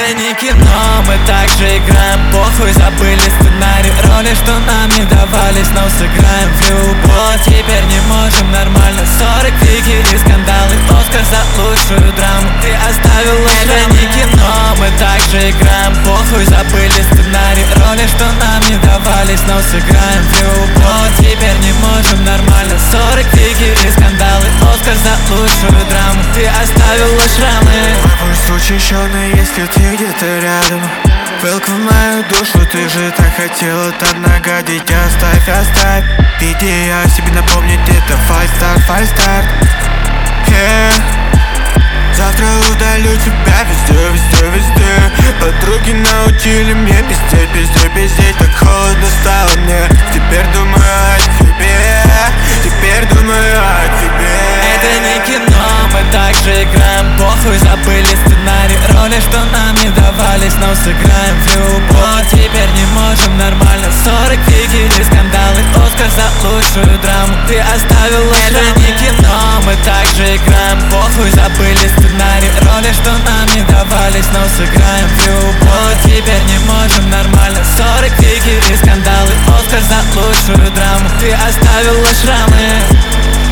Это не кино, мы также играем. Похуй, забыли сценарий, роли, что нам не давались, но сыграем в любовь. Теперь не можем нормально. 40 крики и скандалы, Оскар за лучшую драму. Ты оставила шрамы. Это не кино, мы также играем. Похуй, забыли сценарий, роли, что нам не давались, но сыграем в любовь. Теперь не можем нормально. 40 крики и скандалы, Оскар за лучшую драму. Ты оставила шрамы. Мой случай черный, если ты где-то рядом. Пылк в мою душу, ты же так хотела там нагадить. Оставь, оставь. Иди, я себе напомнить, это fight start, yeah. Завтра удалю тебя везде. Подруги научили меня пиздеть. Так холодно стало мне. Теперь думаю о тебе. Это не кино, мы также играем. Похуй, забыли сценарий, роли, что нам не давались, но сыграем в любовь. Теперь не можем нормально. 40 крики и скандалы, Оскар за лучшую драму. Ты оставила шрамы. Это не кино, мы также играем. Похуй, забыли сценарий, роли, что нам не давались, но сыграем в любовь. Теперь не можем нормально. 40 крики и скандалы, Оскар за лучшую драму. Ты оставила шрамы.